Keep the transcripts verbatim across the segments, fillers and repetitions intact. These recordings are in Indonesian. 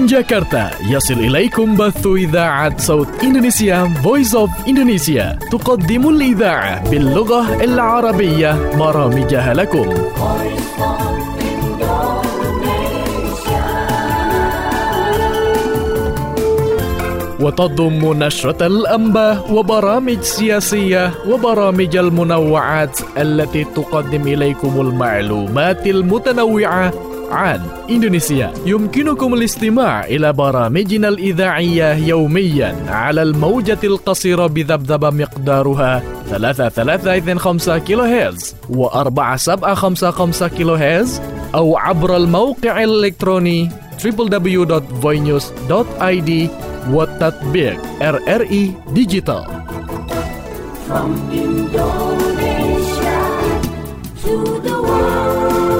جاكرتا يصل إليكم بث إذاعة صوت إندونيسيا Voice of Indonesia تقدم الإذاعة باللغة العربية برامجها لكم. وتضم نشرة الأنباء وبرامج سياسية وبرامج المنوعات التي تقدم إليكم المعلومات المتنوعة عن إندونيسيا. يمكنكم الاستماع إلى برامجنا الإذاعية يوميا على الموجة القصيرة بذبذبة مقدارها ثلاثة ثلاثة اثنين خمسة كيلو هرتز وأربعة سبعة خمسة خمسة كيلو هرتز أو عبر الموقع الإلكتروني دبليو دبليو دبليو دوت voinews دوت آي دي والتطبيق آر آر إي Digital. From Indonesia to the world.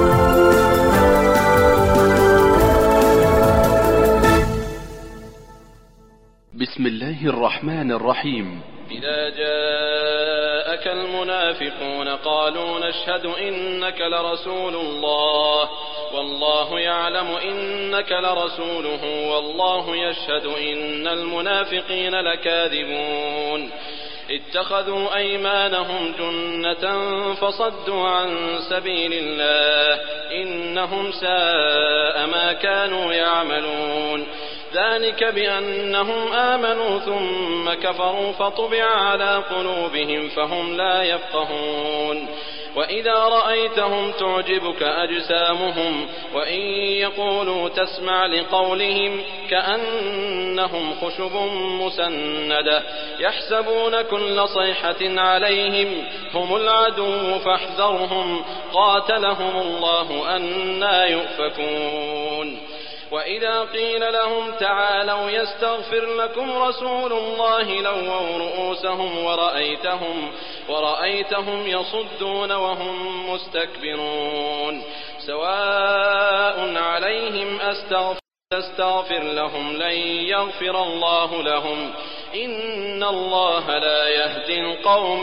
بسم الله الرحمن الرحيم. إذا جاءك المنافقون قالوا نشهد إنك لرسول الله والله يعلم إنك لرسوله والله يشهد إن المنافقين لكاذبون اتخذوا أيمانهم جنة فصدوا عن سبيل الله إنهم ساء ما كانوا يعملون ذلك بأنهم آمنوا ثم كفروا فطبع على قلوبهم فهم لا يفقهون وإذا رأيتهم تعجبك أجسامهم وإن يقولوا تسمع لقولهم كأنهم خشب مسندة يحسبون كل صيحة عليهم هم العدو فاحذرهم قاتلهم الله أنى يؤفكون وإذا قيل لهم تعالوا يستغفر لكم رسول الله لووا رؤوسهم ورأيتهم ورأيتهم يصدون وهم مستكبرون سواء عليهم أستغفر تستغفر لهم لن يغفر الله لهم إن الله لا يهدي القوم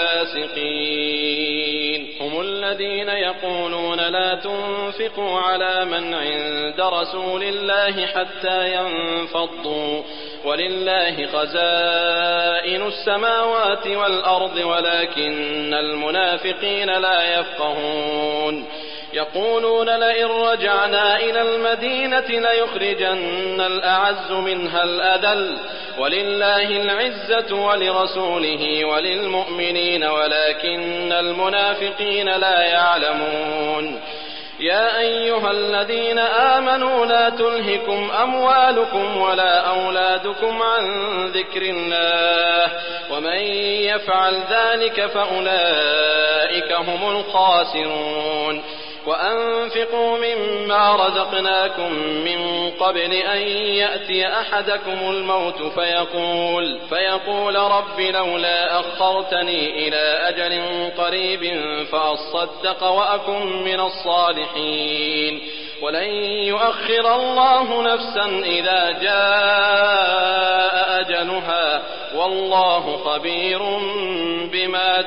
الفاسقين هم الذين يقولون لا تنفقوا على من عند رسول الله حتى ينفضوا ولله خزائن السماوات والأرض ولكن المنافقين لا يفقهون يقولون لئن رجعنا إلى المدينة ليخرجن الأعز منها الأذل ولله العزة ولرسوله وللمؤمنين ولكن المنافقين لا يعلمون يا أيها الذين آمنوا لا تلهكم أموالكم ولا أولادكم عن ذكر الله ومن يفعل ذلك فأولئك هم الخاسرون وأنفقوا مما رزقناكم من قبل أن يأتي أحدكم الموت فيقول, فيقول رب لولا أخرتني إلى أجل قريب فأصدق وأكن من الصالحين ولن يؤخر الله نفسا إذا جاء أجلها والله خبير بما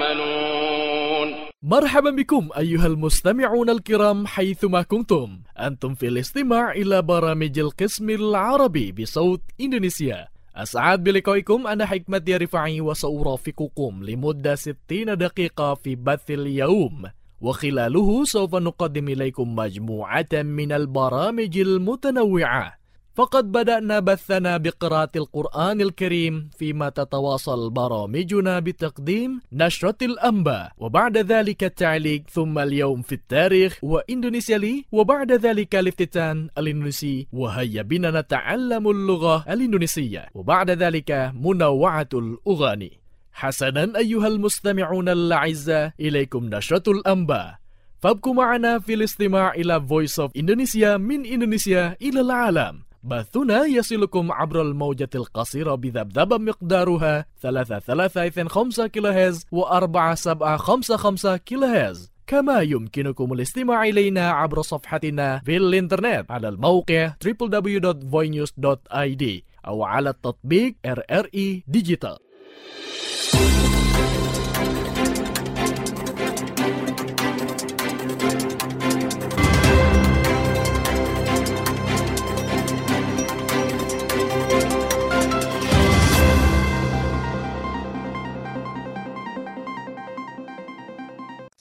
تعملون. مرحبا بكم أيها المستمعون الكرام حيثما كنتم. أنتم في الاستماع إلى برامج القسم العربي بصوت إندونيسيا. أسعد بلقائكم. أنا حكمت رفاعي وسأرافقكم لمدة ستين دقيقة في بث اليوم وخلاله سوف نقدم إليكم مجموعة من البرامج المتنوعة. فقد بدأنا بثنا بقراءة القرآن الكريم فيما تتواصل برامجنا بتقديم نشرة الأنباء وبعد ذلك التعليق ثم اليوم في التاريخ وإندونيسيا لي وبعد ذلك الافتتان الإندونيسي وهيا بنا نتعلم اللغة الإندونيسية وبعد ذلك منوعة الأغاني. حسنا أيها المستمعون الأعزاء إليكم نشرة الأنباء فابقوا معنا في الاستماع إلى Voice of Indonesia من إندونيسيا إلى العالم. بثنا يصلكم عبر الموجة القصيرة بذبذبة مقدارها ثلاثة ثلاثة اثنين خمسة كيلو هرتز وأربعة سبعة خمسة خمسة كيلو هرتز كما يمكنكم الاستماع إلينا عبر صفحتنا في الإنترنت على الموقع دبليو دبليو دبليو دوت voinews دوت آي دي أو على التطبيق آر آر إي Digital.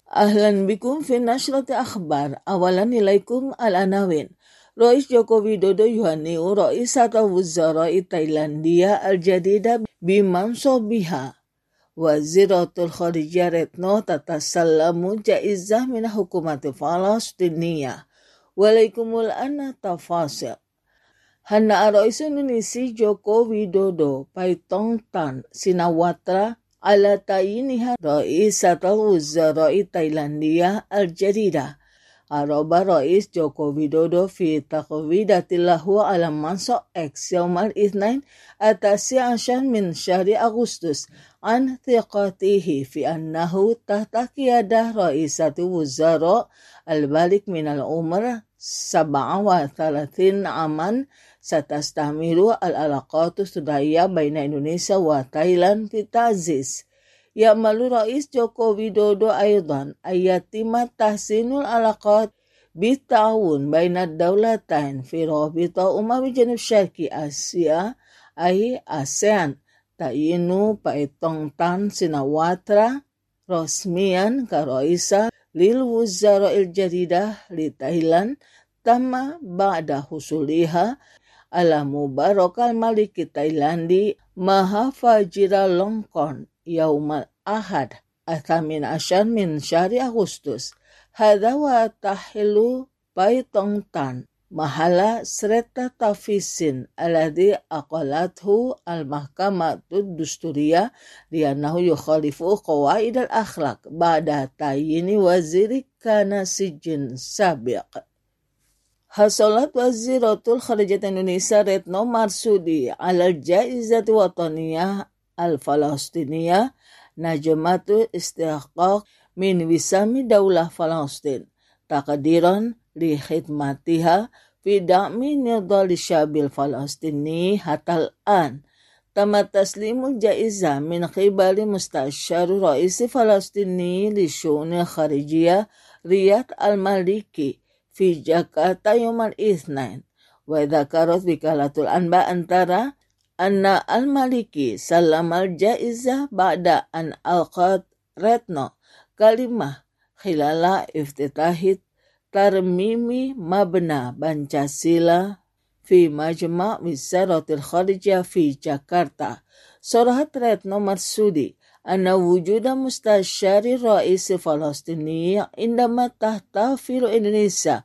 Ahlan bikum fi nashrati akhbar. Awalan ilaikum al-anawin. Rais Joko Widodo yuhanniu Raisata Wuzara'i Thailandia al-jadida bimansobiha. Waziratul Kharijiyah Retno tatasallamu jaizah min hukumati Falastiniyah. Walaikumul anna tafasil. Hana Rais Indonesia Joko Widodo paitong tan sinawatra ala tayiniha Raisatul Wuzara'i Thailandia al-jadida. Araba Rais Joko Widodo fi taqwidatillahu ala mansa X yawmal ithnain atasi asyan min syahri Agustus an thiqatihi fi annahu tahta qiyadah Raisati Wuzara al-balik minal umr sab'a wa thalathin aman satastamiru al-alaqatu sudaya baina Indonesia wa Thailand fi ta'ziz. Ya'malu Rais Joko Widodo aydan ayatima tahsinul alaqat bita'awun baina dawlatain fi rabita umawi janub syarqi Asia ay ASEAN ta'yinu paitong tan sinawatra rasmian ka Raisa lil wuzara il jadidah li Thailand tama ba'da husuliha ala mubarakal maliki Thailandi maha fajira longkon yaumal ahad athamin asyar min syahri Agustus. Hadha wa tahilu paitong tan mahala serta tafisin alladhi aqalathu al-mahkamatu dusturiyah liannahu yukhalifu qawaid al-akhlaq ba'da tayini waziri kana sijin sabiq. Hasolat Waziratul Kharijiyah Indonesia Retno Marsudi ala jaizati wataniyah al-Falastiniyah najmatu istihqaq min wisami daulah Falastin taqdiran li khidmatiha fi da'mi nidal syabil Falastini hatal an. Tama taslimu jaiza min qibali musta'syaru raisi Falastini li syu'ni kharijiyah Riyad al-Maliki fi Jakarta yawmal ithnain. Wa dhakarat wikalatul anba antara anna al-Maliki salam al-jaizah ba'da an alqat Retno kalimah khilala iftitahit tarmimi mabna Pancasila fi majma' wizaratil kharijiyah fi Jakarta. Surahat Retno Marsudi anna wujuda mustasyari raisi Falastini indama tahtafilu Indonesia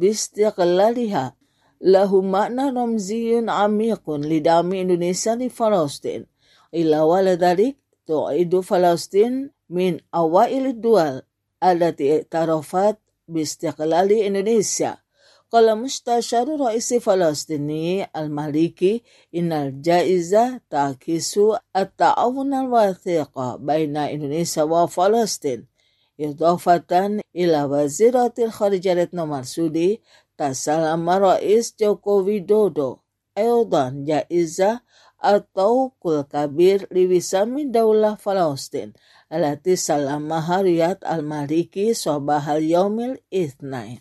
bistiqlaliha lahu makna ramziyun amikun lidami Indonesia di Falastin. Ila waladhalik tu'idu Falastin min awail dual alati tarafat bistiqlali Indonesia. Qala mustasyaru raisi Falastini al-Maliki innal jaiza ta'kisu at-ta'awun al-wathiqa baina Indonesia wa Falastin. Idhafatan ila waziratil kharijiyah Retno Marsudi tasalama Rais Joko Widodo aydan jaiza atau kul kabir liwisami daulah Falastin alati salamaha Riyad al-Maliki sobahal yaumil ithnain.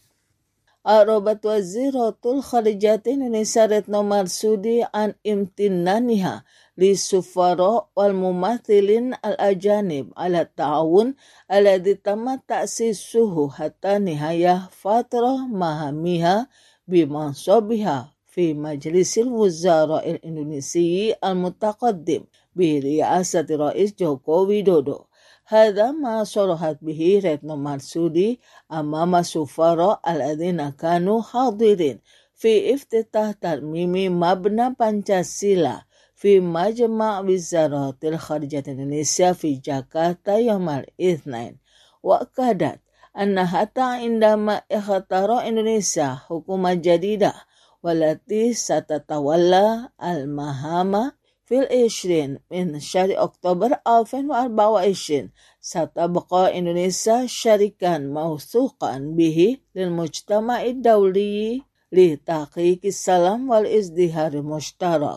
Arabat Waziratul Kharijiyah Indonesia Retno Marsudi an imtinaniha li sufara wal mumathilin al-ajanib ala ta'awun alladhi tamma ta'sisuhu hatta nihayah fatrah mahamiha bimansabiha fi Majlisil Wuzara al-Indonesia al-Mutaqaddim bi riasati Rais Joko Widodo. Hadha ma sarahat bihi Retno Marsudi amama sufara al-adhina kanu hadirin fi iftitah tarmimi mabna Pancasila fi majma' wizaratil kharijiyah Indonesia fi Jakarta yawmal ithnain. Wa kadat anna hatta indama ikhtara Indonesia hukumah jadidah walati satatawalla al-mahama fil ishrin min syahri Oktober alfin wa arba'a wa ishrin satabqa Indonesia syarikan mawthuqan bihi lil mujtama'i dawli li tahqiqis salam wal izdihari mushtarak.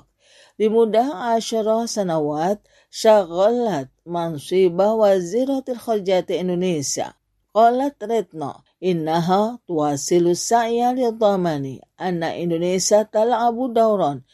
Limudah asyara sanawat syaghalat mansibah waziratil kharijiyah Indonesia. Qalat Retno innaha tuwasilu sa'ya li dhamani anna Indonesia tal'abu dawran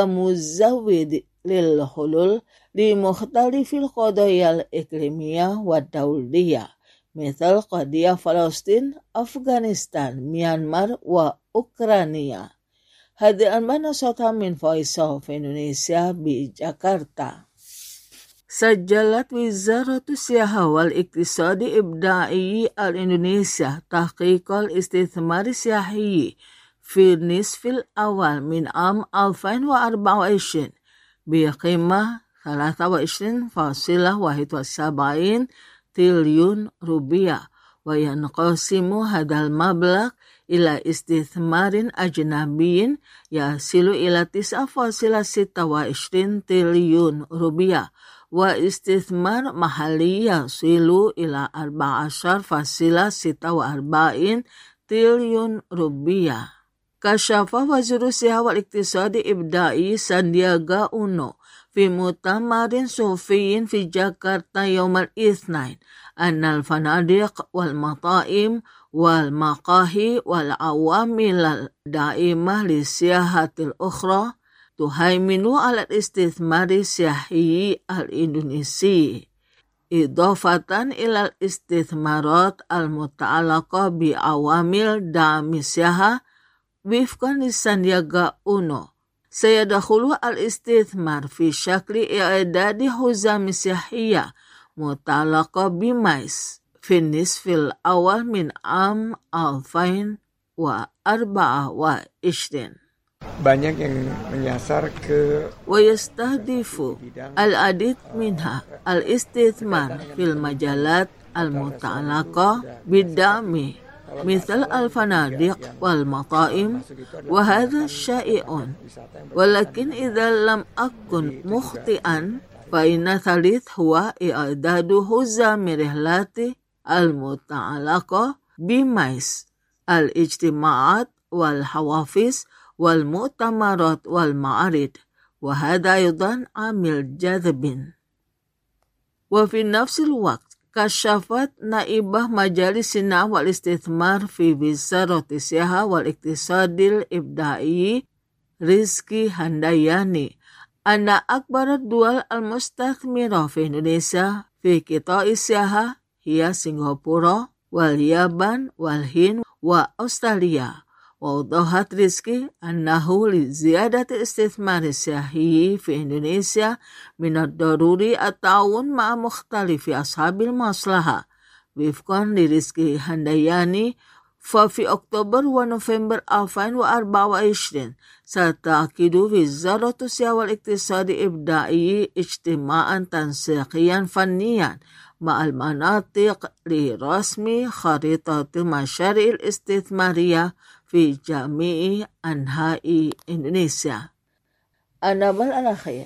kamuzawwid lil hulul li mukhtalifil qadayal iklimiyah wa dawliyah مثل قضية فلسطين أفغانستان ميانمار وأوكرانيا. هذه المعنى صوتها من Voice of Indonesia بجاكرتا. سجلت وزارة السياحة والاقتصاد الإبداعي الإندونيسيا تحقيق الاستثمار السياحي في النصف الأول من عام ألفين وأربعة وعشرين بقيمة ثلاثة وعشرين فاصلة واحد وسبعين تريليون روبيا، وينقسم هذا المبلغ إلى استثمار أجنبي يصل إلى تسعة فاصلة ستة وعشرين تريليون روبيا، واستثمار محلي يصل إلى أربعة عشر فاصلة ستة وأربعين تريليون روبيا. كشف وزير السياحة والاقتصاد الإبداعي ساندياغا أونو في مؤتمر صحفي في جاكرتا يوم الاثنين أن الفنادق والمطاعم والمقاهي والعوامل الدائمة للسياحة الأخرى تهيمن على الاستثمار السياحي الإندونيسي، إضافة إلى الاستثمارات المتعلقة بعوامل دعم السياحة. وفقا لساندياغا أونو، سيدخل الاستثمار في شكل إعداد حزام سياحية متعلقة بمايس في النصف الأول من عام ألفين وأربعة وعشرين. Banyak yang menyasar ke ويستهدف العديد منها الاستثمار في المجالات المتعلقة بالدعم مثل الفنادق والمطاعم، وهذا شائع، ولكن إذا لم أكن مخطئا فإن الثالث هو إعداد حزام رحلات المتعلقة بمايس، الاجتماعات والحوافز والمؤتمرات والمعارض، وهذا أيضا عامل جاذب. وفي نفس الوقت كشفت نائبة مجلس الصناعة والاستثمار في وزارة السياحة والاقتصاد الإبداعي رزقي هندياني أن أكبر الدول المستثمرة في إندونيسيا في قطاع السياحة هي سنغافورة واليابان والهند وأستراليا. وأوضحت رزقي أنه لزيادة الاستثمار السياحي في إندونيسيا من الضروري التعاون مع مختلف أصحاب المصلحة. وفقا لرزقي هندياني، ففي أكتوبر ونوفمبر ألفين وأربعة وعشرين ستعقد وزارة السياحة والاقتصاد الإبداعي اجتماعا تنسيقيا فنيا مع المناطق لرسم خريطة المشاريع الاستثمارية في جميع أنحاء إندونيسيا. النبل الأخير،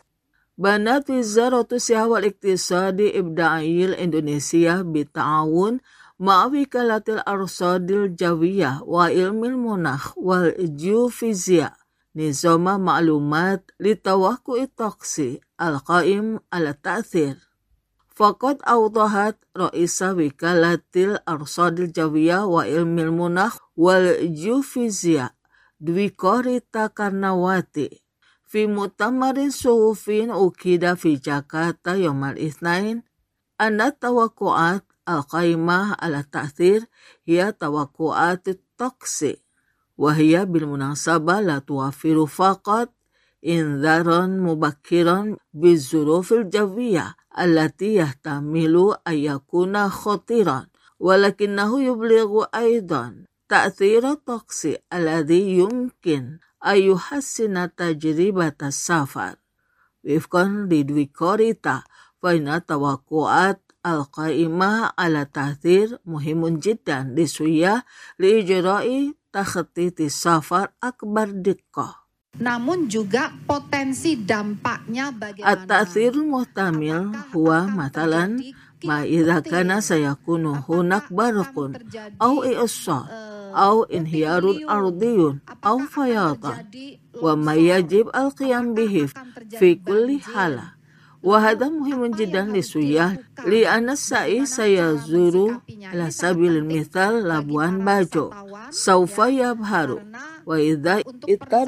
بنت وزارة السياحة والاقتصاد الإبداعي الإندونيسية بالتعاون مع وكالة الأرصاد الجوية وعلم المناخ والجيوفيزياء نظام معلومات لتوقع الطقس القائم على التأثير. فقد أوضحت رئيسة وكالة الأرصاد الجوية وعلم المناخ والجيوفيزياء دويكوريتا كارناواتي في مؤتمر صحفي أكد في جاكرتا يوم الاثنين أن التوقعات القائمة على التأثير هي توقعات الطقس، وهي بالمناسبة لا توفر فقط إنذارا مبكرا بالظروف الجوية التي يحتمل أن يكون خطيرا، ولكنه يبلغ أيضا تأثير الطقس الذي يمكن أن يحسن تجربة السفر. وفقا لدويكوريتا، فإن التوقعات القائمة على التأثير مهم جدا لسويا لإجراء تخطيط السفر أكبر دقة. Namun juga potensi dampaknya bagaimana. التأثير المحتمل هو مثلا ما إذا كان سيكون هناك برق أو إعصار أو انهيار أرضي أو فيضان، وما يجب القيام به في كل حالة. وهذا مهم جدا للسياح لأن السائح سيزور على سبيل المثال لابوان باجو سوف يبهر، وإذا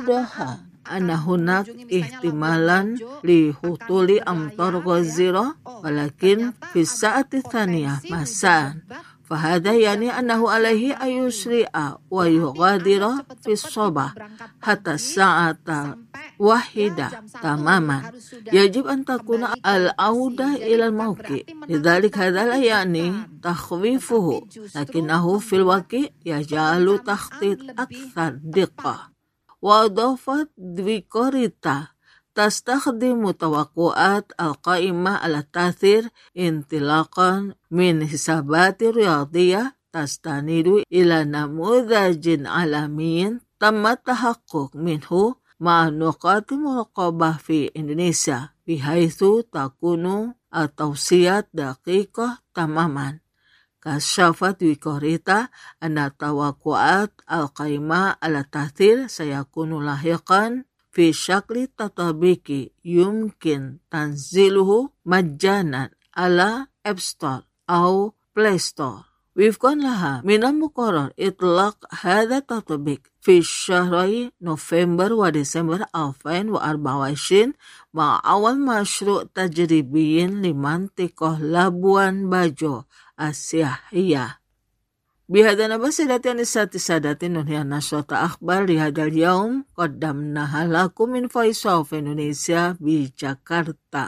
اتضح أن هناك احتمالا لهطول أمطار غزيرة ولكن في الساعة الثانية مساء فهذا يعني أنه عليه أن يسرع ويغادر في الصباح حتى الساعة واحدة تماما. يجب أن تكون العودة إلى الموقع، لذلك هذا لا يعني تخفيفه، لكنه في الواقع يجعل تخطيط أكثر دقة. وأضافت دفيكوريتا تستخدم توقعات القائمة على التأثير انطلاقا من حسابات رياضية تستند إلى نموذج عالمي تم التحقق منه مع نقاط مراقبة في إندونيسيا، بحيث تكون التوصيات دقيقة تماما. كشفت دفيكوريتا أن توقعات القائمة على التأثير سيكون لاحقا في شكل تطبيقي يمكن تنزيله مجانا على App Store أو Play Store. وفقا لها من المقرر إطلاق هذا التطبيق في شهري نوفمبر وديسمبر ألفين وأربعة وعشرين مع أول مشروع تجريبي لمنطقة لابوان باجو السياحية. بهذا نبأ سادتي النساء سادتي ننهي نشرة أخبار لهذا اليوم قدمناها لكم من Voice of Indonesia بجاكرتا.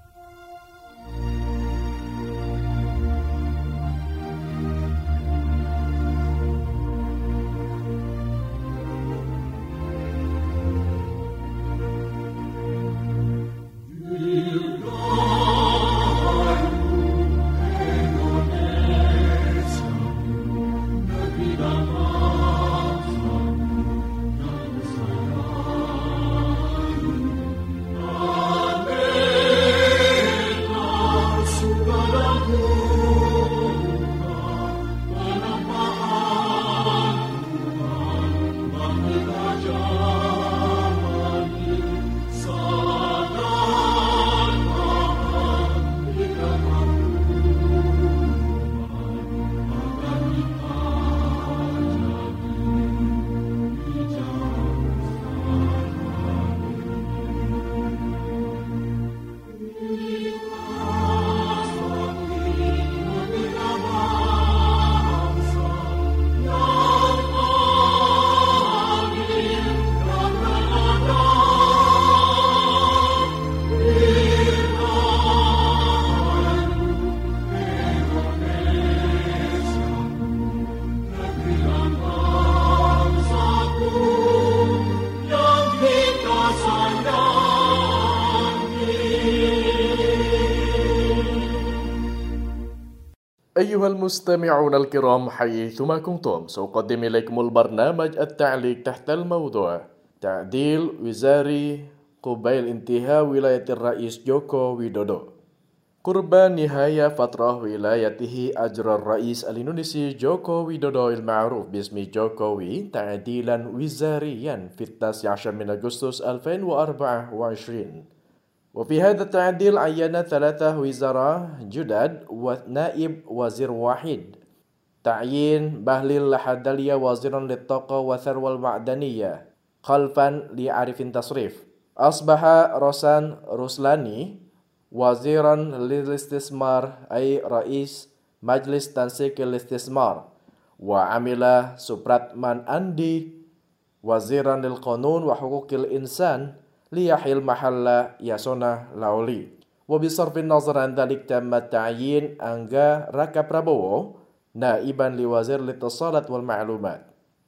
أيها المستمعون الكرام حيثما كنتم سأقدم إليكم البرنامج التعليق تحت الموضوع تعديل وزاري قبيل انتهاء ولاية الرئيس جوكو ويدودو. قرب نهاية فترة ولايته أجرى الرئيس الإندونيسي جوكو ويدودو المعروف باسم جوكوي تعديلا وزاريا في التاسع عشر من أغسطس ألفين وأربعة وعشرين. وفي هذا التعديل عين ثلاثة وزراء جدد ونائب وزير واحد. تعيين بهليل لحداليا وزيرا للطاقة والثروة المعدنية خلفا لعارف تصريف. أصبح روسان روسلاني وزيرا للاستثمار أي رئيس مجلس تنسيق الاستثمار. وعمل سبراتمان أندي وزيرا للقانون وحقوق الإنسان ليحل محل ياسونا لاولي. وبصرف النظر عن ذلك تم تعيين أنغا راكا برابوو نائبا لوزير الاتصالات والمعلومات.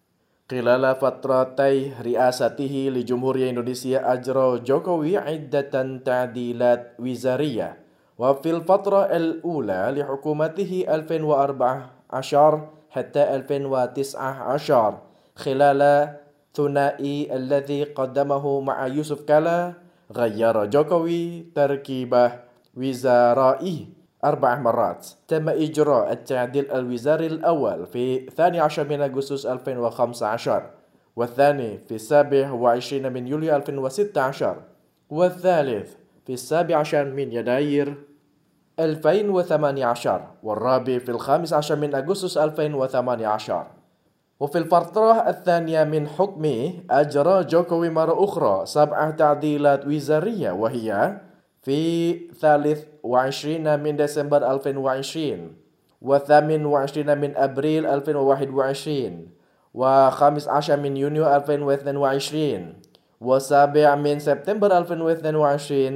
خلال فترتي رئاسته لجمهورية إندونيسيا أجرى جوكوي عدة تعديلات وزارية. وفي الفترة الأولى لحكومته ألفين وأربعة عشر حتى ألفين وتسعة عشر خلال ثنائي الذي قدمه مع يوسف كالا غير جوكوي تركيبه وزارائه أربع مرات. تم إجراء التعديل الوزاري الأول في الثاني عشر من أغسطس ألفين وخمسة عشر، والثاني في السابع وعشرين من يوليو ألفين وستة عشر، والثالث في السابع عشر من يناير ألفين وثمانية عشر، والرابع في الخامس عشر من أغسطس ألفين وثمانية عشر. وفي الفترة الثانية من حكمه أجرى جوكوي مرة أخرى سبع تعديلات وزارية، وهي في ثالث وعشرين من ديسمبر ألفين وعشرين وثامن وعشرين من أبريل ألفين وواحد وعشرين وخامس عشر من يونيو ألفين واثنين وعشرين وسابع من سبتمبر ألفين واثنين وعشرين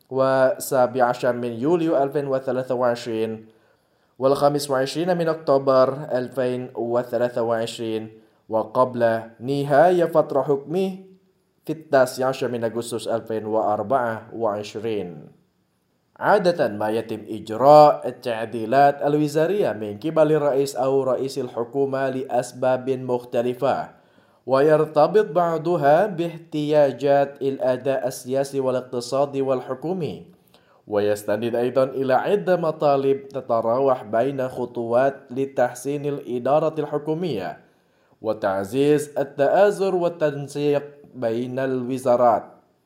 وسابع عشر من يوليو ألفين وثلاثة وعشرين والخامس وعشرين من أكتوبر ألفين وثلاثة وعشرين وقبل نهاية فترة حكمه في التاسع عشر من أغسطس ألفين وأربعة وعشرين. عادة ما يتم إجراء التعديلات الوزارية من قبل الرئيس أو رئيس الحكومة لأسباب مختلفة، ويرتبط بعضها باحتياجات الأداء السياسي والاقتصادي والحكومي، ويستند أيضا إلى عدة مطالب تتراوح بين خطوات لتحسين الإدارة الحكومية وتعزيز التآزر والتنسيق بين الوزارات،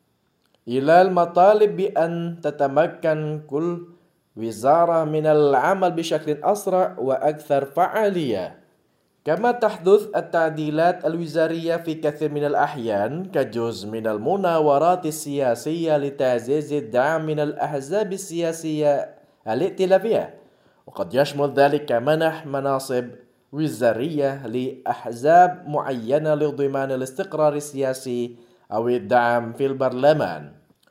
إلى المطالب بأن تتمكن كل وزارة من العمل بشكل أسرع وأكثر فعالية. كما تحدث التعديلات الوزارية في كثير من الأحيان كجزء من المناورات السياسية لتعزيز الدعم من الأحزاب السياسية الائتلافية، وقد يشمل ذلك منح مناصب وزارية لأحزاب معينة لضمان الاستقرار السياسي أو الدعم في البرلمان.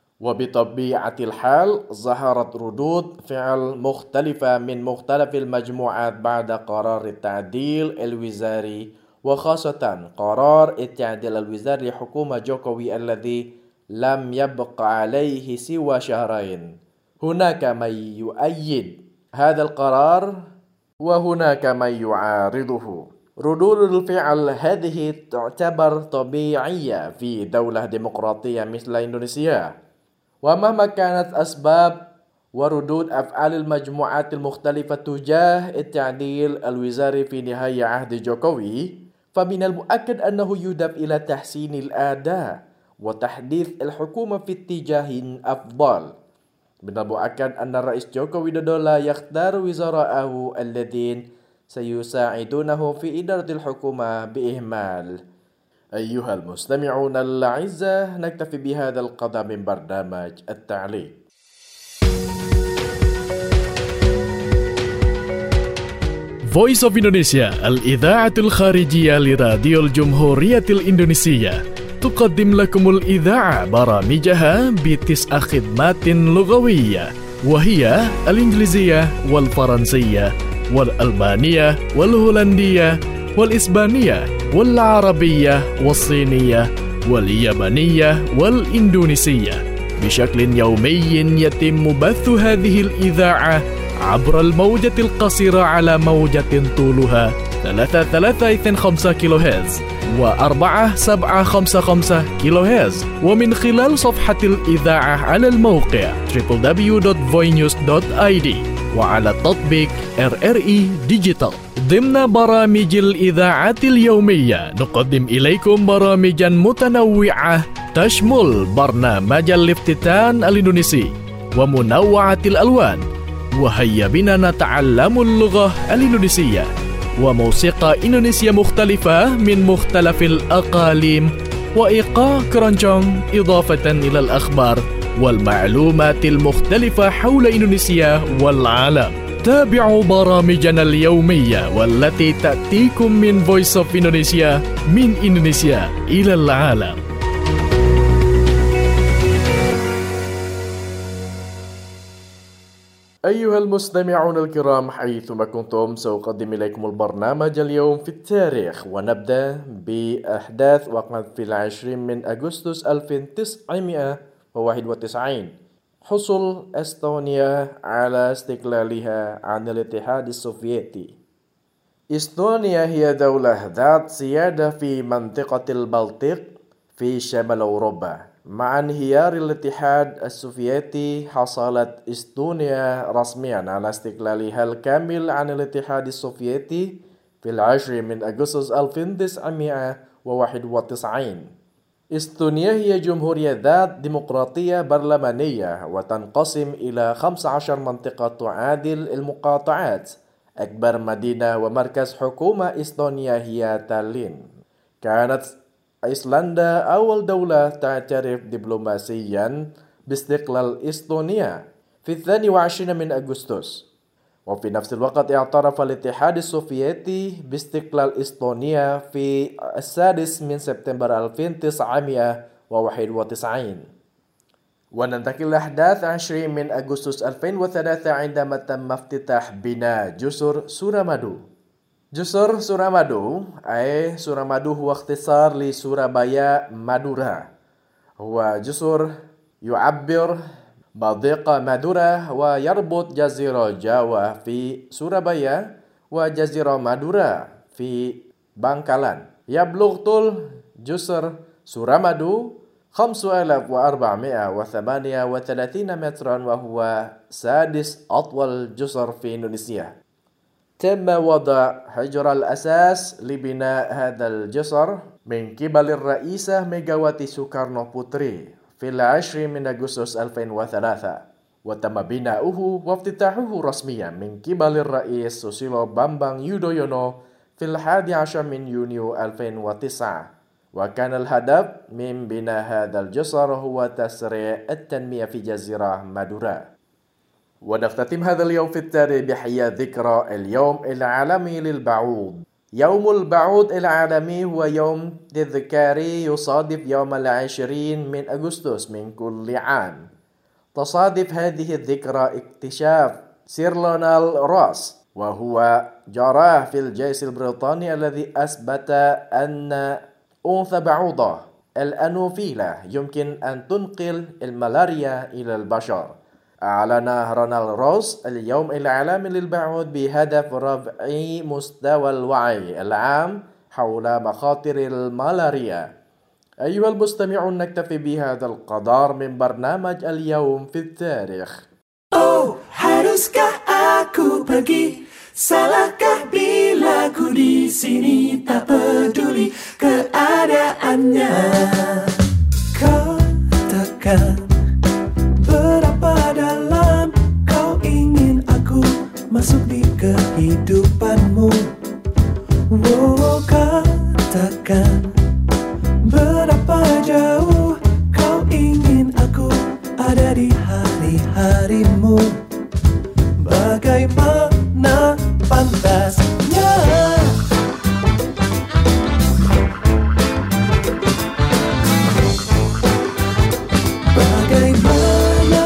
وبطبيعة الحال ظهرت ردود فعل مختلفة من مختلف المجموعات بعد قرار التعديل الوزاري، وخاصة قرار التعديل الوزاري لحكومة جوكوي الذي لم يبق عليه سوى شهرين. هناك من يؤيد هذا القرار وهناك من يعارضه. ردود الفعل هذه تعتبر طبيعية في دولة ديمقراطية مثل إندونيسيا، ومهما كانت أسباب وردود أفعال المجموعات المختلفة تجاه التعديل الوزاري في نهاية عهد جوكوي، فمن المؤكد أنه يهدف إلى تحسين الأداء وتحديث الحكومة في اتجاه أفضل. من المؤكد أن الرئيس جوكو ويدودو لا يختار وزراءه الذين سيساعدونه في إدارة الحكومة بإهمال. أيها المستمعون الأعزاء، نكتفي بهذا القدر من برنامج التعليق. Voice of Indonesia الإذاعة الخارجية لراديو الجمهورية الإندونيسية تقدم لكم الإذاعة برامجها بتسع خدمات لغوية، وهي الإنجليزية والفرنسية والألمانية والهولندية والإسبانية والعربية والصينية واليابانية والإندونيسية. بشكل يومي يتم بث هذه الإذاعة عبر الموجة القصيرة على موجة طولها ثلاثة ثلاثة اثنين خمسة كيلو هرتز وأربعة سبعة خمسة خمسة كيلو هرتز، ومن خلال صفحة الإذاعة على الموقع دبليو دبليو دبليو دوت فوينيوز دوت آي دي وعلى تطبيق آر آر إي ديجيتال. ضمن برامج الإذاعة اليومية نقدم إليكم برامجا متنوعة تشمل برنامج الافتتان الإندونيسي ومنوعة الألوان، وهيا بنا نتعلم اللغة الإندونيسية، وموسيقى إندونيسية مختلفة من مختلف الأقاليم، وإيقاع كرونجونج، إضافة إلى الأخبار والمعلومات المختلفة حول إندونيسيا والعالم. تابعوا برامجنا اليومية والتي تأتيكم من Voice of Indonesia من إندونيسيا إلى العالم. أيها المستمعون الكرام حيثما كنتم، سأقدم إليكم البرنامج اليوم في التاريخ، ونبدأ بأحداث وقعت في العشرين من أغسطس ألف وتسعمائة وواحد وتسعين. حصول إستونيا على استقلالها عن الاتحاد السوفيتي. إستونيا هي دولة ذات سيادة في منطقة البلطيق في شمال أوروبا. مع انهيار الاتحاد السوفيتي حصلت إستونيا رسميا على استقلالها الكامل عن الاتحاد السوفيتي في العاشر من أغسطس ألف وتسعمائة وواحد وتسعين. إستونيا هي جمهورية ذات ديمقراطية برلمانية وتنقسم إلى خمس عشرة منطقة تعادل المقاطعات. أكبر مدينة ومركز حكومة إستونيا هي تالين. كانت أيسلندا أول دولة تعترف دبلوماسيا باستقلال إستونيا في الثاني والعشرين من أغسطس. وفي نفس الوقت اعترف الاتحاد السوفيتي باستقلال إستونيا في السادس من سبتمبر ألف وتسعمائة وواحد وتسعين. وننتقل لأحداث عشرين من أغسطس ألفين وثلاثة عندما تم افتتاح بناء جسر سورامadu. جسر سورامadu أي سورامadu هو اختصار لسورابايا مادورا. هو جسر يعبر مضيق مادورا ويربط جزيرة جاوا في سورابايا وجزيرة مادورا في بangkalan. يبلغ طول جسر سورامadu خمسة آلاف وأربعمائة وثمانية وثلاثين مترا وهو سادس أطول جسر في إندونيسيا. تم وضع حجر الأساس لبناء هذا الجسر من قبل الرئيسة ميغاواتي سوكارنو بوتري في العشرين من أغسطس ألفين وثلاثة، وتم بناؤه وافتتاحه رسميا من قبل الرئيس سوسيلو بامبانغ يودويونو في الحادي عشر من يونيو ألفين وتسعة. وكان الهدف من بناء هذا الجسر هو تسريع التنمية في جزيرة مادورا. ونختتم هذا اليوم في التاريخ بحياة ذكرى اليوم العالمي للبعوض. يوم البعوض العالمي هو يوم تذكاري يصادف يوم العشرين من أغسطس من كل عام. تصادف هذه الذكرى اكتشاف سير لونال روس، وهو جراح في الجيش البريطاني الذي أثبت أن أنثى بعوضة الأنوفيلا يمكن أن تنقل الملاريا إلى البشر. أعلن رونالد روس اليوم العالمي للبعوض بهدف رفع مستوى الوعي العام حول مخاطر الملاريا. أيها المستمعون، نكتفي بهذا القدر من برنامج اليوم في التاريخ. Oh, haruskah aku pergi? Salahkah bila ku di sini tak peduli keadaannya? Katakan berapa dalam kau ingin aku masuk di kehidupanmu? Oh, katakan berapa jauh kau ingin aku ada di hari-harimu? Bagaimana pantasnya Bagaimana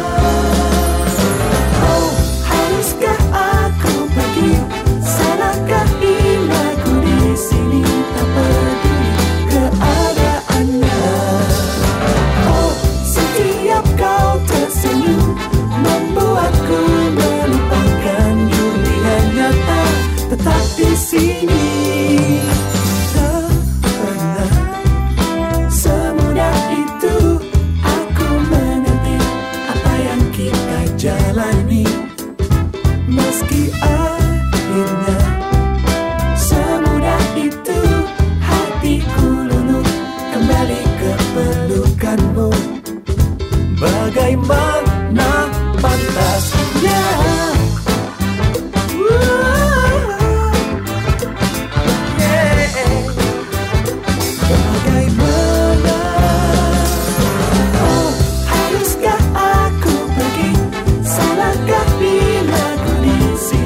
Oh, haruskah aku pergi? Salahkah bila ku di sini tak peduli keadaannya? Oh, setiap kau tersenyum membuatku melupakan dunia nyata, tetap di sini. Tak pernah semudah itu aku mengerti apa yang kita jalani, meski akhirnya semudah itu hatiku luluh kembali ke pelukanmu. Bagaimana pantasnya Bagaimana Oh, haruskah aku pergi? Salahkah bila ku di sini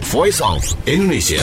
Voice of Indonesia.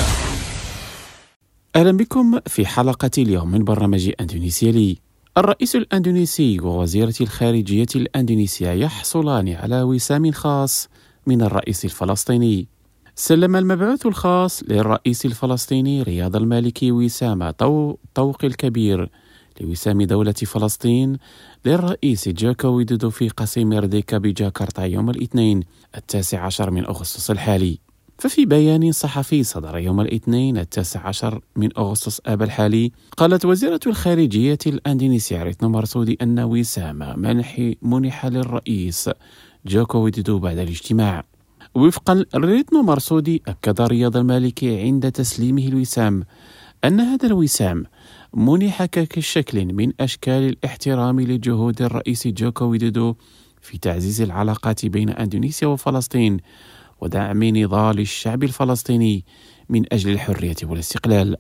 أهلا بكم في حلقة اليوم من برنامج أندونيسيا لي. الرئيس الأندونيسي ووزيرة الخارجية الأندونيسية يحصلان على وسام خاص من الرئيس الفلسطيني. سلم المبعوث الخاص للرئيس الفلسطيني رياض المالكي وسام طوق الكبير لوسام دولة فلسطين للرئيس جوكو ويدودو في قصر مرديكا بجاكرتا يوم الاثنين التاسع عشر من أغسطس الحالي. ففي بيان صحفي صدر يوم الاثنين التاسع عشر من أغسطس آب الحالي، قالت وزيرة الخارجية الأندونيسية ريتنو مرسودي أن وسام منح منح للرئيس جوكو ويدودو بعد الاجتماع. وفقا ريتنو مرسودي، أكد رياض المالكي عند تسليمه الوسام أن هذا الوسام منح كشكل من أشكال الاحترام لجهود الرئيس جوكو ويدودو في تعزيز العلاقات بين أندونيسيا وفلسطين ودعم نضال الشعب الفلسطيني من أجل الحرية والاستقلال.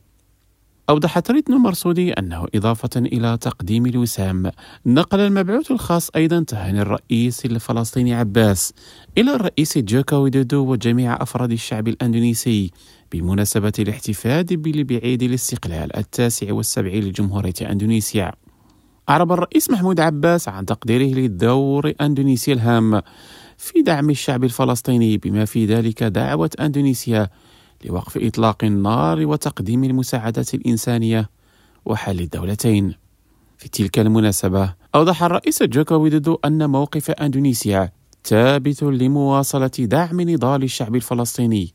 أوضحت ريتنو مرسودي أنه إضافة إلى تقديم الوسام، نقل المبعوث الخاص أيضا تهاني الرئيس الفلسطيني عباس إلى الرئيس جوكو ويدودو وجميع أفراد الشعب الأندونيسي بمناسبة الاحتفال بعيد الاستقلال التاسع والسبعين لجمهورية أندونيسيا. أعرب الرئيس محمود عباس عن تقديره لدور أندونيسيا الهام في دعم الشعب الفلسطيني، بما في ذلك دعوة أندونيسيا لوقف إطلاق النار وتقديم المساعدات الإنسانية وحل الدولتين. في تلك المناسبة أوضح الرئيس جوكو ويدودو أن موقف أندونيسيا ثابت لمواصلة دعم نضال الشعب الفلسطيني،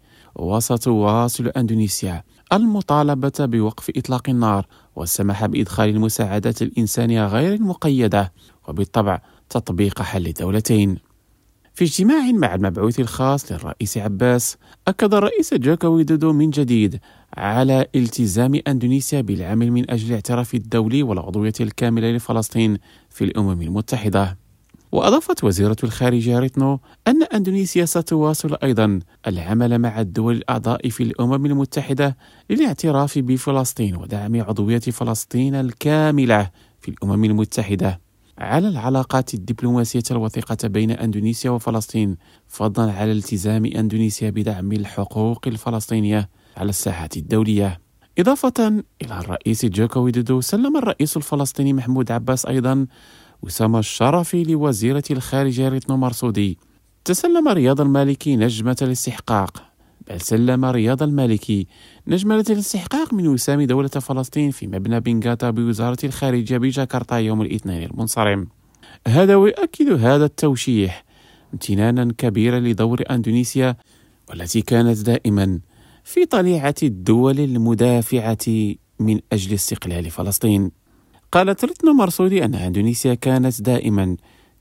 وستواصل أندونيسيا المطالبة بوقف إطلاق النار والسماح بإدخال المساعدات الإنسانية غير المقيدة، وبالطبع تطبيق حل الدولتين. في اجتماع مع المبعوث الخاص للرئيس عباس، أكد الرئيس جوكو ويدودو من جديد على التزام أندونيسيا بالعمل من أجل الاعتراف الدولي والعضوية الكاملة لفلسطين في الأمم المتحدة. وأضافت وزيرة الخارجية ريتنو أن أندونيسيا ستواصل أيضا العمل مع الدول الأعضاء في الأمم المتحدة للاعتراف بفلسطين ودعم عضوية فلسطين الكاملة في الأمم المتحدة على العلاقات الدبلوماسية الوثيقة بين أندونيسيا وفلسطين، فضلا على التزام أندونيسيا بدعم الحقوق الفلسطينية على الساحات الدولية. إضافة إلى الرئيس جوكو ويدودو، سلم الرئيس الفلسطيني محمود عباس أيضا وسام الشرف لوزيرة الخارجية ريتنو مرسودي. تسلم رياض المالكي نجمة الاستحقاق بل سلم رياض المالكي نجمة الاستحقاق من وسام دولة فلسطين في مبنى بنغاتا بوزارة الخارجية بجاكرتا يوم الاثنين المنصرم. هذا ويؤكد هذا التوشيح امتنانا كبيرا لدور أندونيسيا، والتي كانت دائما في طليعة الدول المدافعة من أجل استقلال فلسطين. قالت ريتنو مرسودي أن أندونيسيا كانت دائما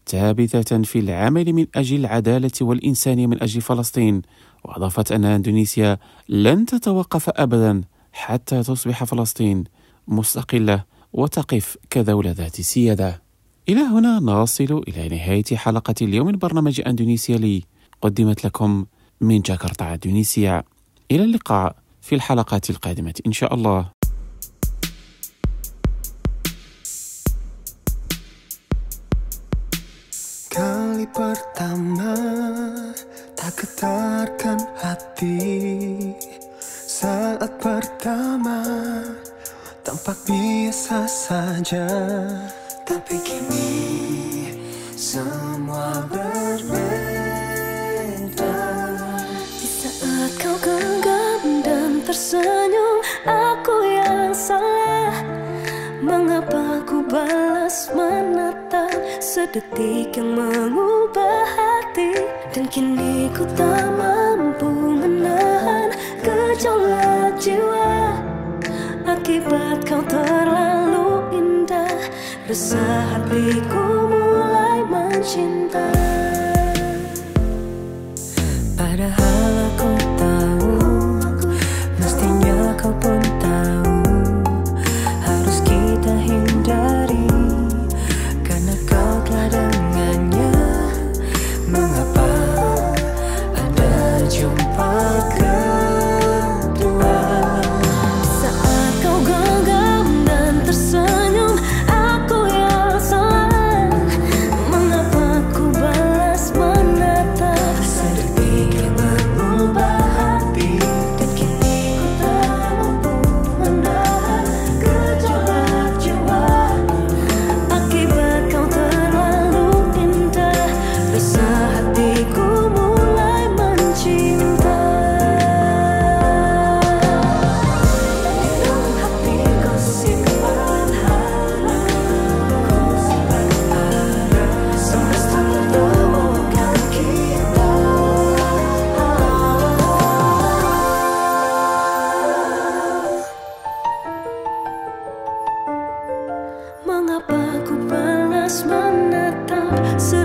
ثابتة في العمل من أجل العدالة والإنسانية من أجل فلسطين، وأضافت أن أندونيسيا لن تتوقف أبدا حتى تصبح فلسطين مستقلة وتقف كدولة ذات سيادة. إلى هنا نصل إلى نهاية حلقة اليوم من برنامج أندونيسيا لي، قدمت لكم من جاكرتا أندونيسيا. إلى اللقاء في الحلقات القادمة إن شاء الله. Kali pertama tak getarkan hati, saat pertama tampak biasa saja, tapi kini semua berbeda. Di saat kau genggam dan tersenyum, aku yang salah. Mengapa ku balas menatap sedetik yang mengubah hati, dan kini ku tak mampu menahan gejolak jiwa. Akibat kau terlalu indah, resah hatiku mulai mencinta. Padahal aku tahu, mestinya kau pun tahu, harus kita hindari, karena kau telah dengannya. Mengapa ada jumpa kedua? Saat kau genggam dan tersenyum, aku yang salah. Mengapa ku balas menatap sedetik yang berubah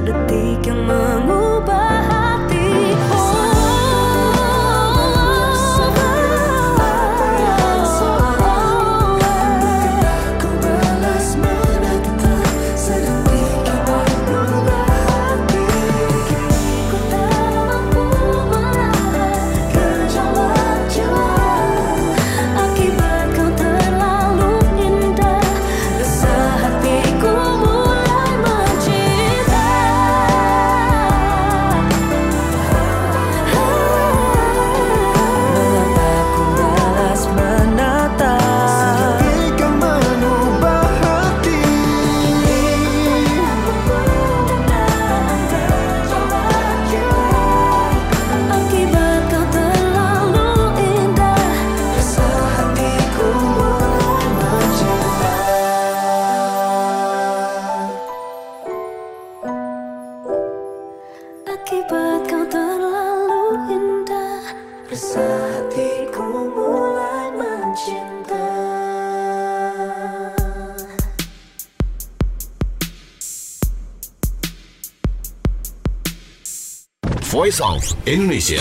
sedetik yang mengubah hati. Akibat kau terlalu indah, rasa hatiku mulai mencinta. Voice of Indonesia.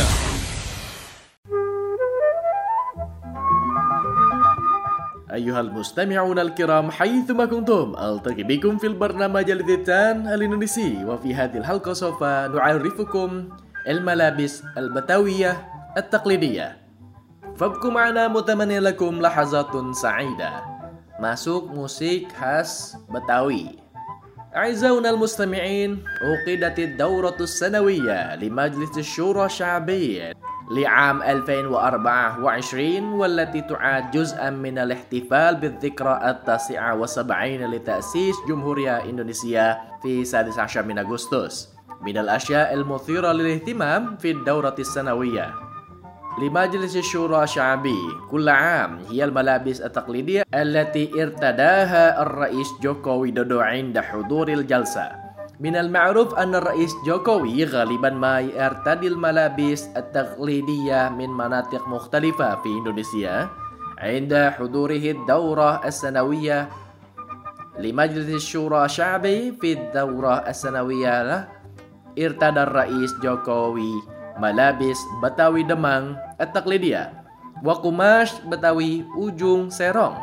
أيها المستمعون الكرام حيثما كنتم ألتقي بكم في البرنامج الثاني الإندونيسي، وفي هذه الحلقة سوف نعرفكم الملابس البتوية التقليدية. فابقوا معنا متمنى لكم لحظات سعيدة. Masuk musik khas Betawi. أعزائنا المستمعين، عقدت الدورة السنوية لمجلس الشورى الشعبي لعام ألفين وأربعة وعشرين، والتي تعد جزءا من الاحتفال بالذكرى التاسعة والسبعين لتأسيس جمهورية إندونيسيا في السادس عشر من أغسطس. من الأشياء المثيرة للاهتمام في الدورة السنوية لمجلس الشورى الشعبي كل عام هي الملابس التقليدية التي ارتداها الرئيس جوكو ويدودو عند حضور الجلسة. من المعروف أن الرئيس جوكوي غالبا ما يرتدي الملابس التقليدية من مناطق مختلفة في إندونيسيا. عند حضوره الدورة السنوية لمجلس الشورى الشعبي في الدورة السنوية له، ارتدى الرئيس جوكوي ملابس بتاوي دمang التقليدية وقماش بتاوي ujung serong.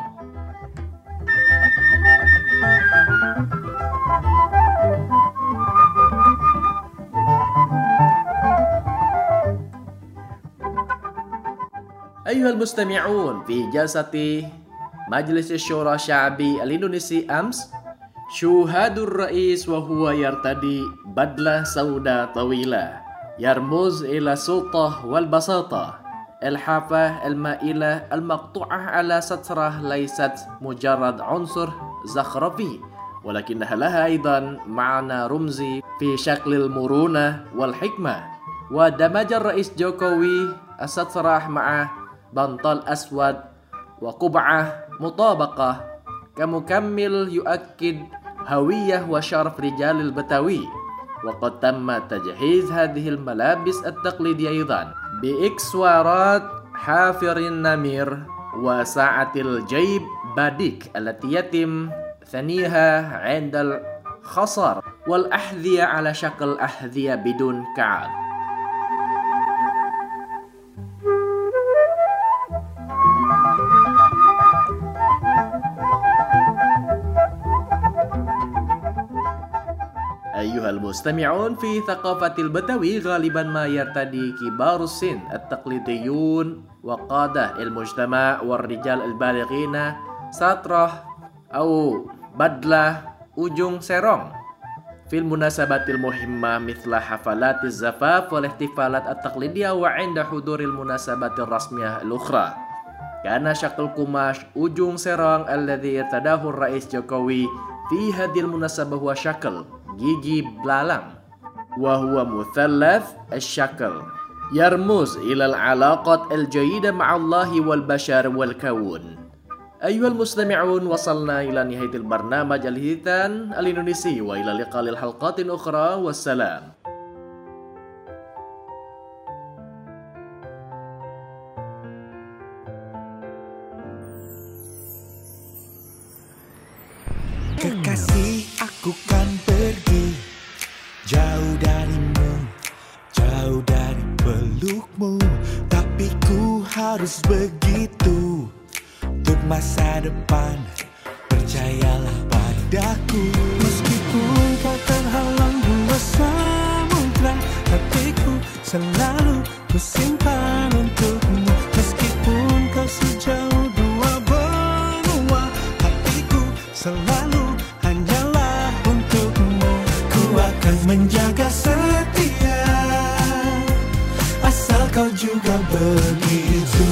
أيها المستمعون، في جلسة مجلس الشورى الشعبي الإندونيسي أمس شوهد الرئيس وهو يرتدي بدلة سوداء طويلة يرمز إلى السلطة والبساطة. الحافة المائلة المقطوعة على سترة ليست مجرد عنصر زخرفي، ولكنها لها أيضا معنى رمزي في شكل المرونة والحكمة. ودمج الرئيس جوكوي السترة مع بنطال أسود وقبعة مطابقة كمكمل يؤكد هوية وشرف رجال البتاوي. وقد تم تجهيز هذه الملابس التقليدية أيضا بإكسسوارات حافر النمر وساعة الجيب باديك التي يتم ثنيها عند الخصر، والأحذية على شكل أحذية بدون كعب. أيها المستمعون، في ثقافة البتوي غالبا ما يرتدي كبار السن التقليديون وقادة المجتمع والرجال البالغين سترة أو بدلة ujung serong في المناسبات المهمة مثل حفلات الزفاف والاحتفالات التقليدية وعند حضور المناسبات الرسمية الأخرى. كان شكل قماش ujung serong الذي ارتداه الرئيس جوكوي في هذه المناسبة هو شكل gigi belalang، وهو مثلث الشكل يرمز إلى العلاقة الجيدة مع الله والبشر والكون. أيها المستمعون، وصلنا إلى نهاية البرنامج الهيتان الإندونيسي، وإلى لقاء الحلقات الأخرى، والسلام. Kekasih, aku kan pergi harus begitu. Untuk masa depan, percayalah padaku. Meskipun kau terhalang dua samudra, hatiku selalu kusimpan untukmu. Meskipun kau sejauh dua benua, hatiku selalu hanyalah untukmu. Ku akan menjaga setia, asal kau juga begitu.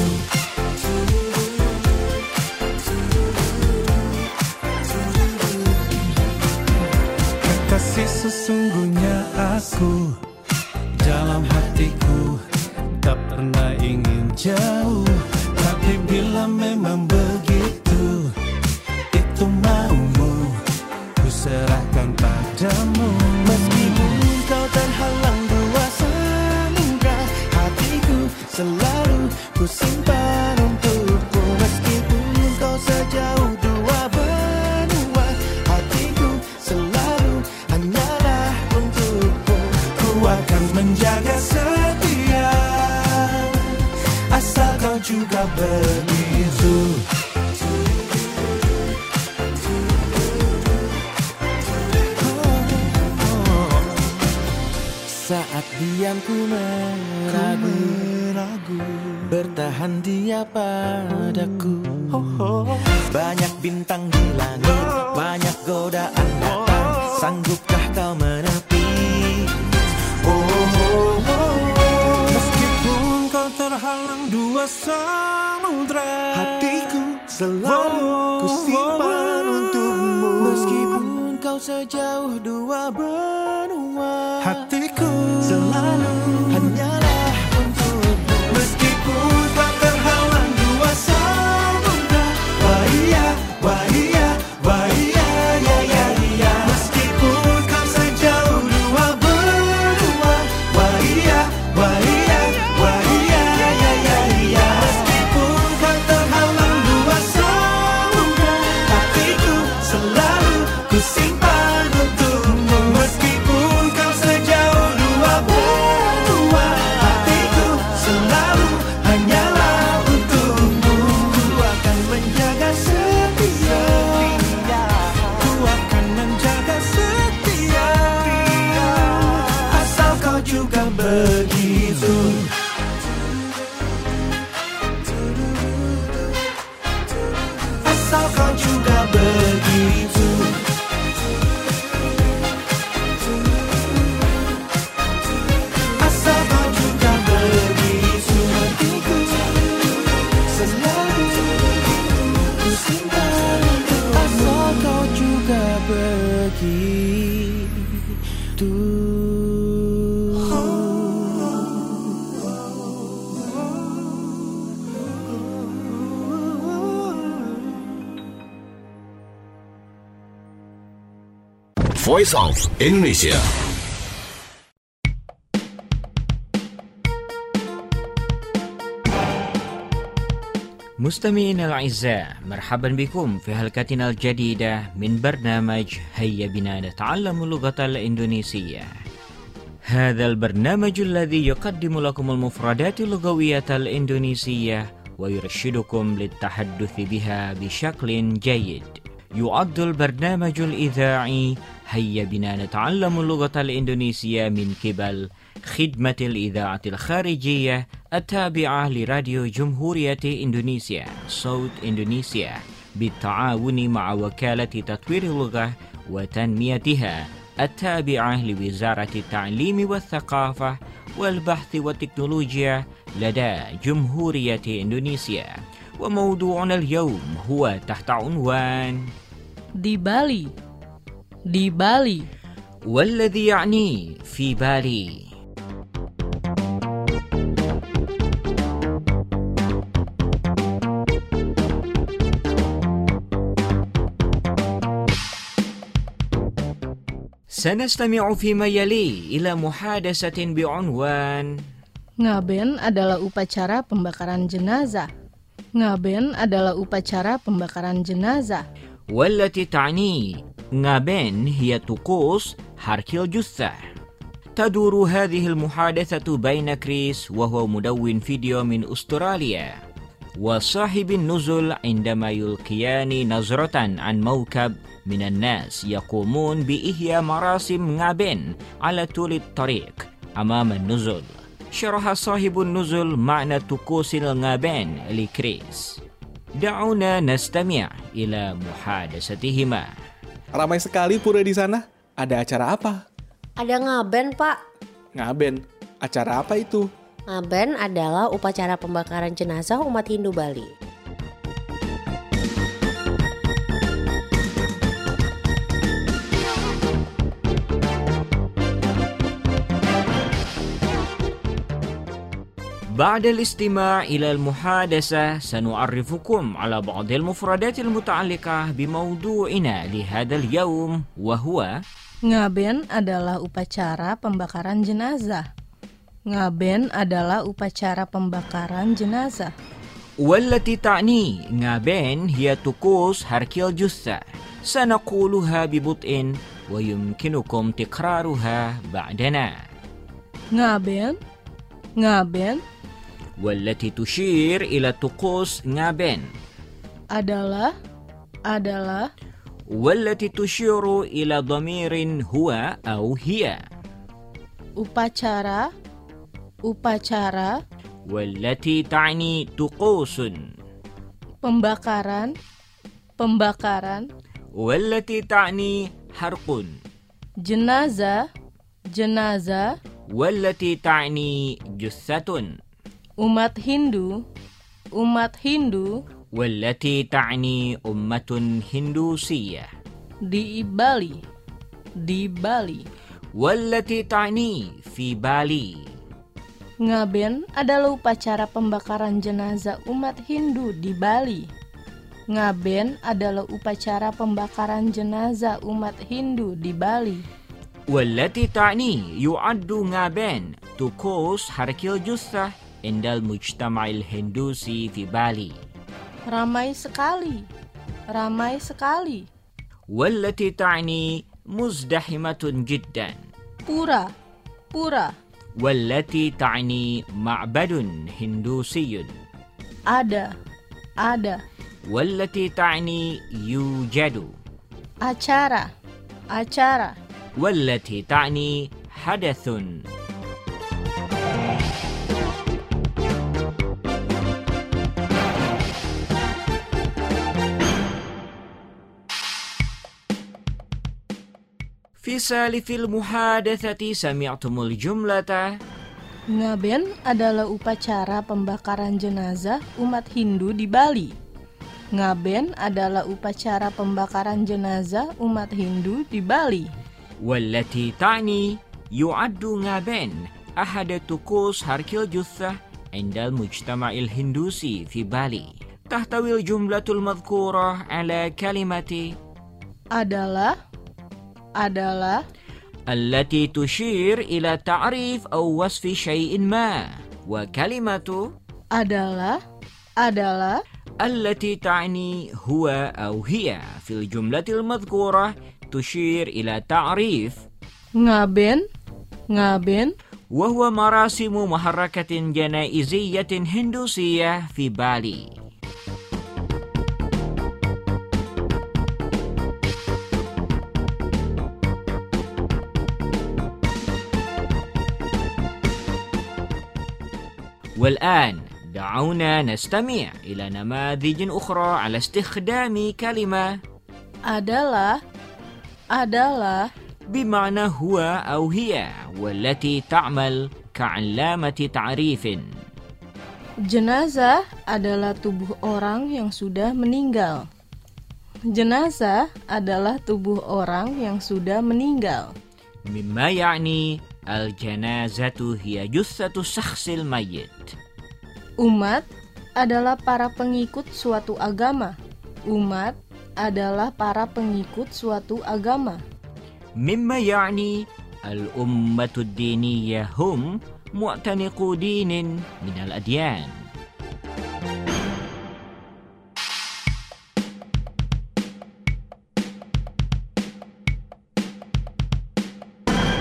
Kekasih sesungguhnya aku, dalam hatiku tak pernah ingin jauh. Tapi bila memang begitu, itu maumu, ku serahkan padamu. Meskipun kau terhalang dua samudra, hatiku selalu ku simpan untukmu. Meskipun kau sejauh dua benua, hatiku selalu hanyalah untukmu. Ku akan menjaga setia, asal kau juga begitu. Saat diamku meragu, bertahan dia padaku. Banyak bintang di langit, banyak godaan datang, sanggupkah kau menepi? Oh, oh, oh. Meskipun kau terhalang dua samudra, hatiku selalu ku simpan untukmu. Meskipun kau sejauh dua benua, hatiku selalu hanyalah untukmu. Meskipun kau terhalang dua samudra, wah iya, wah iya, wah iya, ya ya iya. Meskipun kau sejauh dua benua, wah iya, wah iya, wah iya, ya ya iya. Meskipun kau terhalang dua samudra, hatiku selalu ku simpan untukmu. Meskipun kau sejauh dua benua, hatiku selalu hanyalah untukmu. Ku akan menjaga setia, ku akan menjaga setia, asal kau juga begitu. Asal kau juga begitu. Asal kau juga begitu. Hatiku selalu ku simpan untukmu. Asal kau juga begitu. Voice of Indonesia. مستمعينا الأعزاء، مرحبا بكم في حلقتنا الجديدة من برنامج هيا بنا نتعلم اللغة الإندونيسية. هذا البرنامج الذي يقدم لكم المفردات اللغوية الإندونيسية ويرشدكم للتحدث بها بشكل جيد. يعد البرنامج الإذاعي هيا بنا نتعلم اللغة الإندونيسية من قبل خدمة الإذاعة الخارجية التابعة لراديو جمهورية إندونيسيا صوت إندونيسيا بالتعاون مع وكالة تطوير اللغة وتنميتها التابعة لوزارة التعليم والثقافة والبحث والتكنولوجيا لدى جمهورية إندونيسيا. وموضوعنا اليوم هو تحت عنوان di Bali. Di Bali. والذي يعني في بالي. سنستمع فيما يلي إلى محادثة بعنوان Ngaben adalah upacara pembakaran jenazah. Ngaben adalah upacara pembakaran jenazah. والتي تعني ngaben هي طقوس حرق الجثة. تدور هذه المحادثة بين كريس وهو مدون فيديو من أستراليا وصاحب النزل عندما يلقيان نظرة عن موكب من الناس يقومون بإحياء مراسم ngaben على طول الطريق أمام النزل. شرح صاحب النزل معنى طقوس الngaben لكريس. دعونا نستمع إلى محادثتهما. Ramai sekali pura di sana. Ada acara apa? Ada ngaben, Pak. Ngaben? Acara apa itu? Ngaben adalah upacara pembakaran jenazah umat Hindu Bali. بعد الاستماع إلى المحادثة سنعرفكم على بعض المفردات المتعلقة بموضوعنا لهذا اليوم وهو Ngaben adalah upacara pembakaran jenazah. Ngaben adalah upacara pembakaran jenazah. والتي تعني ngaben هي طقوس حرق الجثة. سنقولها ببطء ويمكنكم تكرارها بعدنا. Ngaben, ngaben والتي تشير إلى طقوس ngaben adalah adalah والتي تشير إلى ضمير هو أو هي. upacara upacara والتي تعني طقوس pembakaran pembakaran والتي تعني حرق jenazah jenazah والتي تعني جثة umat Hindu umat Hindu والتي تعني أمة هندوسية di Bali di Bali والتي تعني في بالي. Ngaben adalah upacara pembakaran jenazah umat Hindu di Bali. Ngaben adalah upacara pembakaran jenazah umat Hindu di Bali. والتي تعني يعد ngaben طقوس حرق الجثة عند المجتمع الهندوسي في بالي. Ramai sekali, ramai sekali. والتي تعني مزدحمة جدا. Pura, pura. والتي تعني معبد هندوسي. Ada, ada. والتي تعني يوجد. Acara, acara. والتي تعني حدث. في سالف المحادثة سمعتم الجملة Ngaben adalah upacara pembakaran jenazah umat Hindu di Bali. Ngaben adalah upacara pembakaran jenazah umat Hindu di Bali. والتي تعني يعد ngaben أحد طقوس حرق الجثة عند المجتمع الهندوسي في بالي. تحتوي الجملة المذكورة على كلمة adalah adalah التي تشير إلى تعريف أو وصف شيء ما، وكلمة adalah adalah التي تعني هو أو هي في الجملة المذكورة تشير إلى تعريف ngaben ngaben وهو مراسم محركة جنائزية هندوسية في بالي. والآن دعونا نستمع إلى نماذج أخرى على استخدام كلمة adalah adalah بمعنى هو أو هي والتي تعمل كعلامة تعريف. Jenazah adalah tubuh orang yang sudah meninggal. Jenazah adalah tubuh orang yang sudah meninggal. مما يعني الجنازة هي جثة الشخص الميت. Umat adalah para pengikut suatu agama. Umat adalah para pengikut suatu agama. مما يعني الأمة الدينية هم معتنقو دين من الأديان.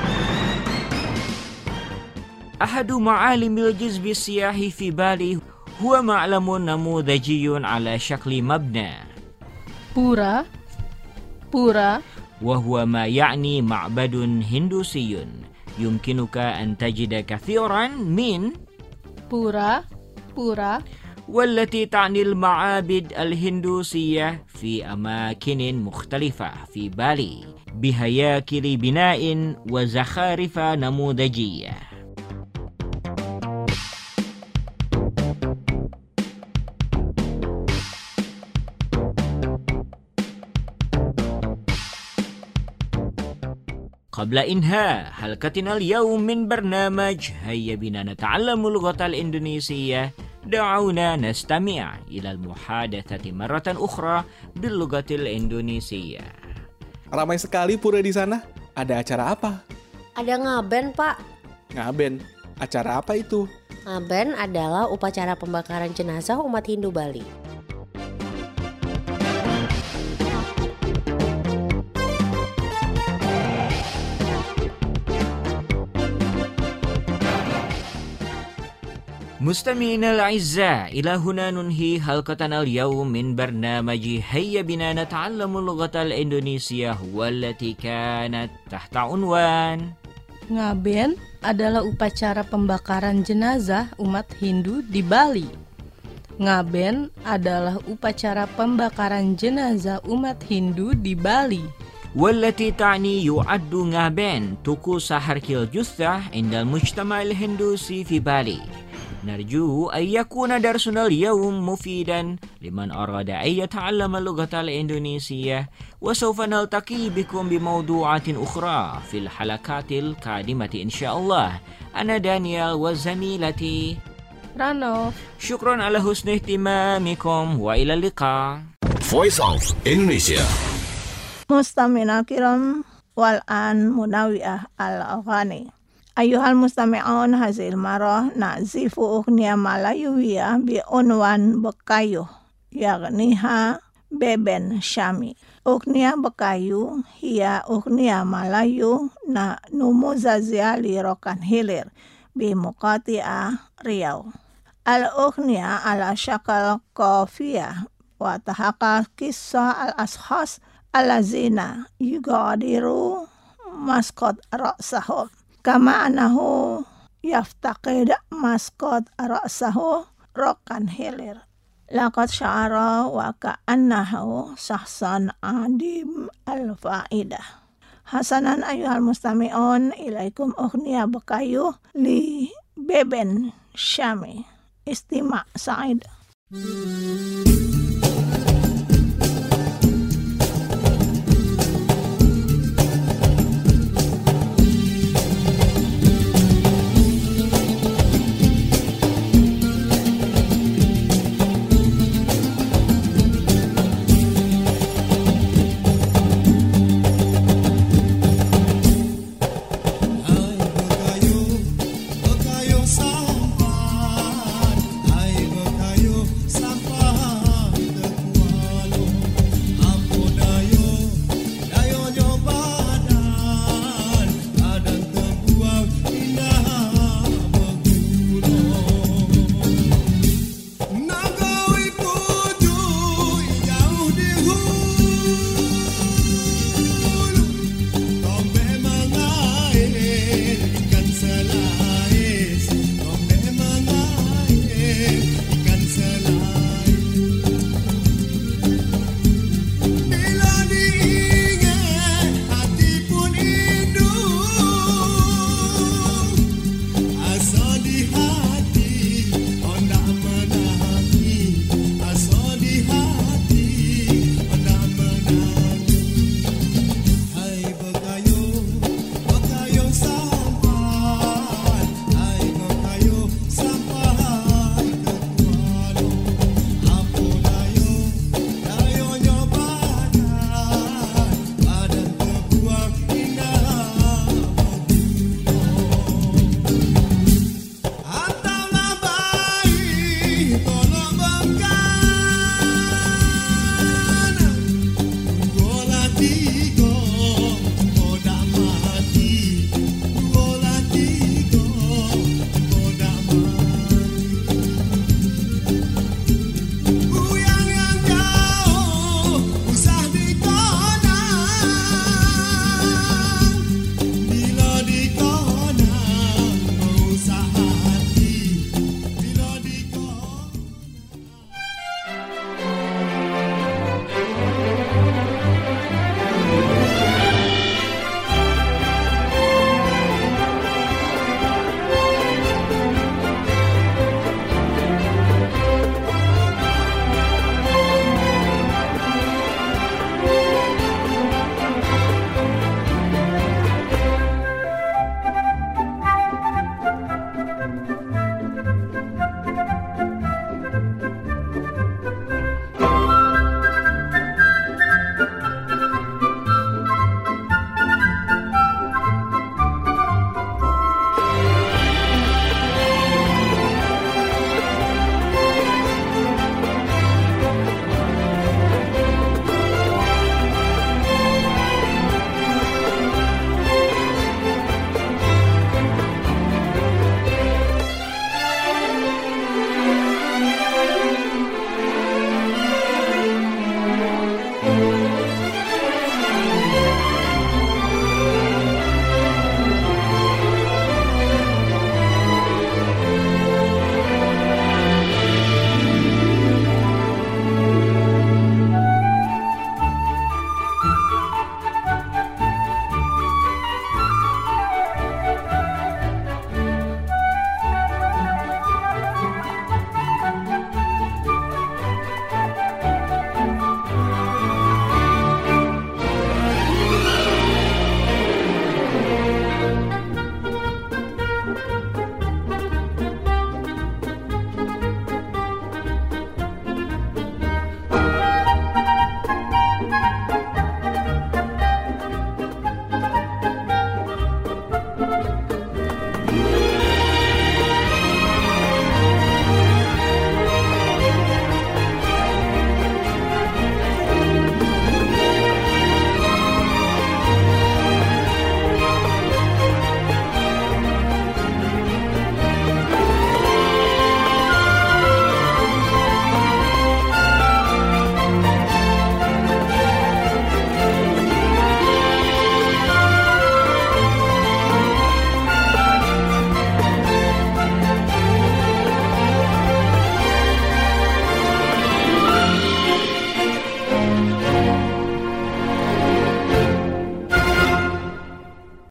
أحد معالم الجذب السياحي في بالي هو معلم نموذجي على شكل مبنى. Pura, pura, وهو ما يعني معبد هندوسي يمكنك أن تجد كثيرا من pura, pura, والتي تعني المعابد الهندوسية في أماكن مختلفة في بالي بهياكل بناء وزخارف نموذجية. قبل إنهاء حلقتنا اليوم من برنامج هيا بنا نتعلم اللغة الإندونيسية، دعونا نستمع إلى المحادثة مرة أخرى باللغة الإندونيسية. Ramai sekali pura di sana. Ada acara apa? Ada ngaben, Pak. Ngaben? Acara apa itu? Ngaben adalah upacara pembakaran jenazah umat Hindu Bali. مستمعينا الأعزاء، إلى هنا ننهي حلقتنا اليوم من برنامج هيا بنا نتعلم اللغة الإندونيسية، والتي كانت تحت عنوان Ngaben adalah upacara pembakaran jenazah umat Hindu di Bali. Ngaben adalah upacara pembakaran jenazah umat Hindu di Bali. والتي تعني يعد ngaben طقوس حرق الجثة عند المجتمع الهندوسي في بالي. نرجو أن يكون درسنا اليوم مفيدا لمن أراد أن يتعلم اللغة الإندونيسية، وسوف نلتقي بكم بموضوعات أخرى في الحلقات القادمة إن شاء الله. أنا دانيال وزميلتي Rano. شكرا على حسن اهتمامكم وإلى اللقاء. Voice of Indonesia. Mustamina kiram wal an munawiyah al-aghani. Ayuhal mustami'un hazil marah na'zifu ughniya malayuwiyah bi unwan Bekayu yaghniha Beben Syami. Ughniya Bekayu hiya ughniya Malayu na numuzazia li rokan hilir bi muqati'ah Riau. Al-ughniya ala syakal qafiyah wa tahaqqa kisah al-ashas alazina yugadiru maskot ra'sahum kama anahu yaftaqid maskot ra'sahu rokan hilir laqad sya'ara wa ka'annahu sahsan adim al-fa'idah. Hasanan ayuhal mustami'un ilaikum ughniya Bekayu li Beben Syami. Istima' Sa'id.